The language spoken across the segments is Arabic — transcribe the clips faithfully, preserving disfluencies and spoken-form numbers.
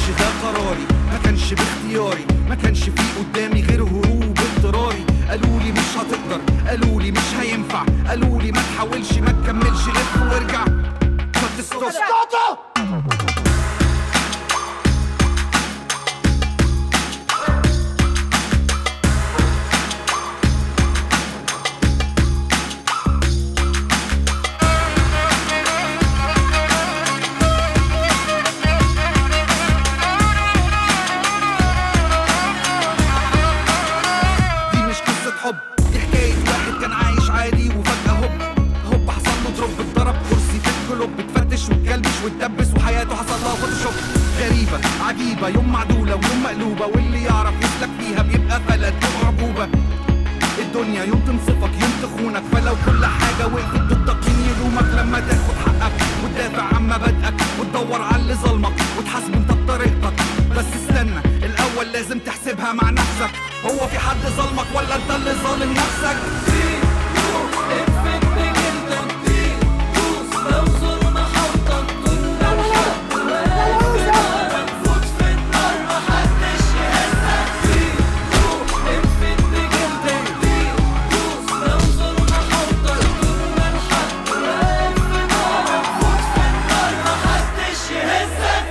كانش ده قراري، ما كانش باختياري، ما كانش في قدامي غير هروب اضطراري. قالولي مش هتقدر، قالولي مش هينفع، قالولي ما تحاولش ما تكملش لف وارجع. ستوب حب، دي حكاية واحد كان عايش عادي وفجأة هوب هوب حصل له دروب، اتضرب كرسي في الكلوب، اتفتش واتكلبش واتدبس وحياته حصل لها فوتوشوب. غريبة عجيبة، يوم معدولة ويوم مقلوبة، واللي يعرف يسلك فيها بيبقى فلت وعجوبة. الدنيا يوم تنصفك يوم تخونك، فلو كل حاجة وقفت ضدك مين يلومك؟ لما تاخد حقك وتدافع عن مبادئك وتدور على اللي ظلمك وتحاسب انت بطريقتك. بس استنى الأول لازم تحسبها مع نفسك، هو في حد ظلمك ولا انت اللي ظالم نفسك؟ اقفل بجلدك دي دوس، لو ظلم حطك كنا لحد واقف فوت في النار محدش يهزك. دي اقفل بجلدك دي دوس، لو ظلم حطك كنا لحد واقف في النار فوت في النار محدش يهزك.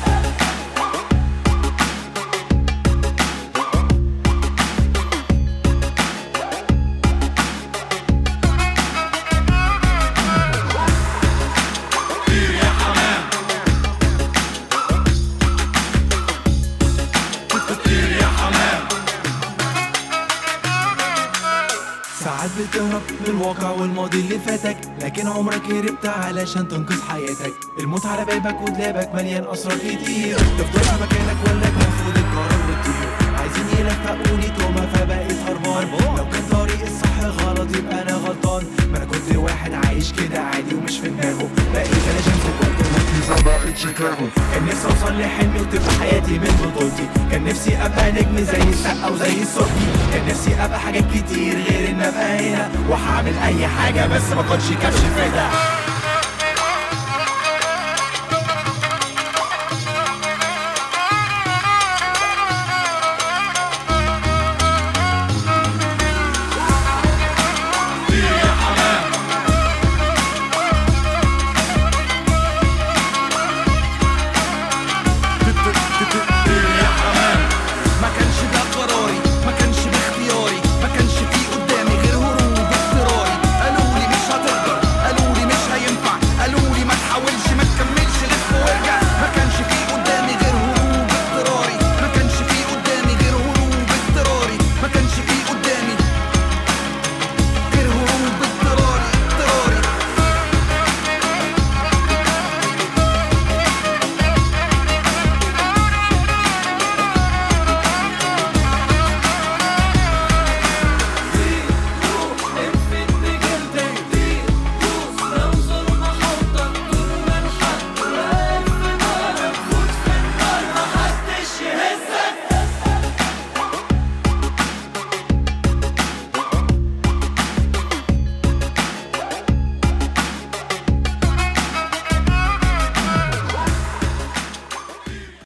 ساعات بتهرب من الواقع والماضي اللي فاتك، لكن عمرك هربت علشان تنقذ حياتك. الموت على بابك ودلابك مليان اسرار كتير، تفضل في مكانك ولا تاخد القرار وتطير. عايزين يلفقوني تومه فبقيت هربان، لو كان طريق الصح غلط يبقى انا غلطان. ما انا كنت واحد عايش كده عادي ومش في دماغه، بقيت انا شمس كنت مركزه بقيت شيكاغو. كان نفسي اوصل لحلمي وتبقى حياتي من بطولتي، كان نفسي ابقى نجم زي السقا وزي السقي، كان نفسي ابقى حاجات كتير غير ان ابقى هنا وهعمل اي حاجه بس ما كنتش كبش فدا.